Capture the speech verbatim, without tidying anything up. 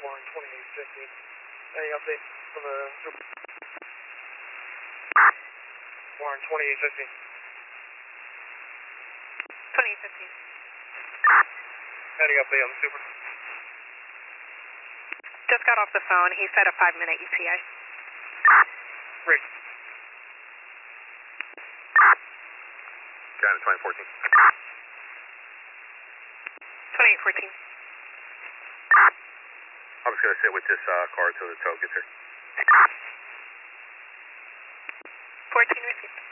Warren twenty-eight fifty. Any updates from the super? Warren twenty-eight fifty. twenty-eight fifty. Any update on the super? Just got off the phone. He said a five minute E T A. Great. China twenty fourteen. twenty-eight fourteen. I'm just going to sit with this uh, car until the tow gets here. fourteen received.